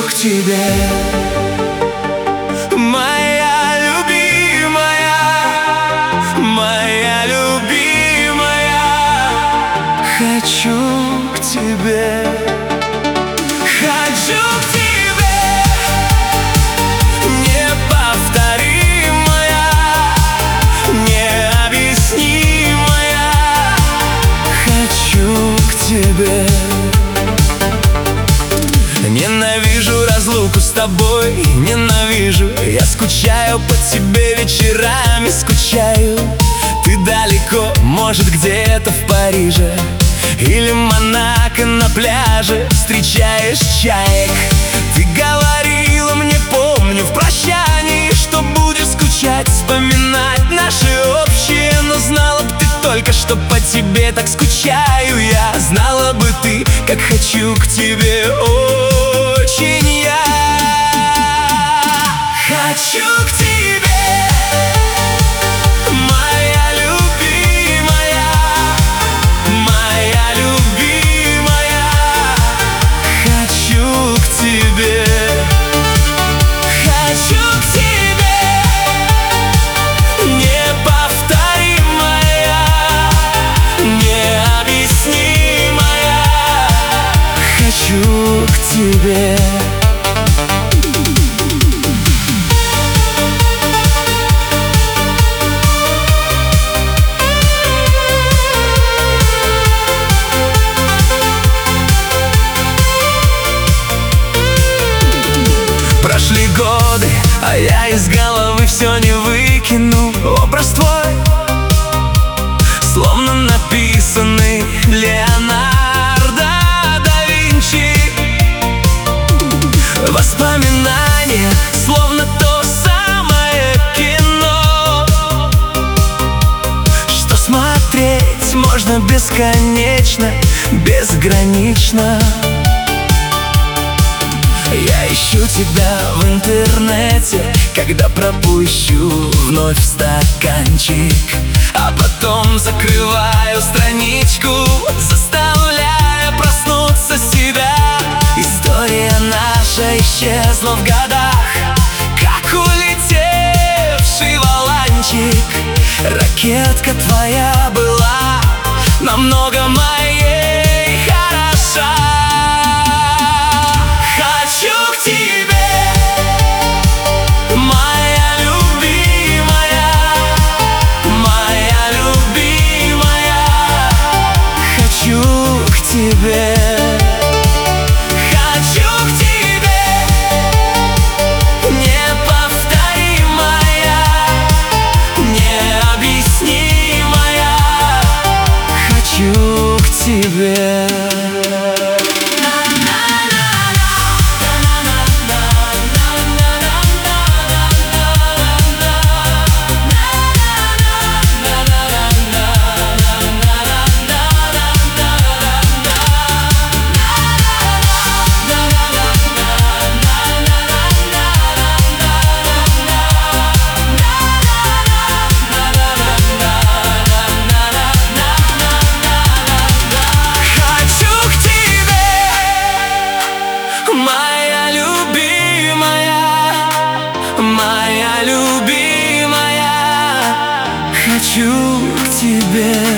к тебе, моя любимая, моя любимая. Хочу к тебе, хочу к тебе, неповторимая, необъяснимая. Хочу к тебе. Ненавижу разлуку с тобой, ненавижу. Я скучаю по тебе, вечерами скучаю. Ты далеко, может где-то в Париже или Монако на пляже встречаешь чаек. Ты говорила мне, помню, в прощании, что будешь скучать, вспоминать наши общие. Но знала б ты только, что по тебе так скучаю я. Знала бы ты, как хочу к тебе очень я. Хочу к тебе, моя любимая, моя любимая. Хочу к тебе, хочу к тебе, неповторимая, необъяснимая. Хочу к тебе. Прошли годы, а я из головы все не выкину. Образ твой, словно написанный Леонардо да Винчи. Воспоминания, словно то самое кино, что смотреть можно бесконечно, безгранично. Я ищу тебя в интернете, когда пропущу вновь стаканчик, а потом закрываю страничку, заставляя проснуться себя. История наша исчезла в годах, как улетевший валанчик. Ракетка твоя была намного моей хороша. Хочу к тебе, моя любимая, моя любимая. Хочу к тебе, хочу к тебе, неповторимая, необъяснимая. Хочу к тебе. Моя любимая, хочу к тебе.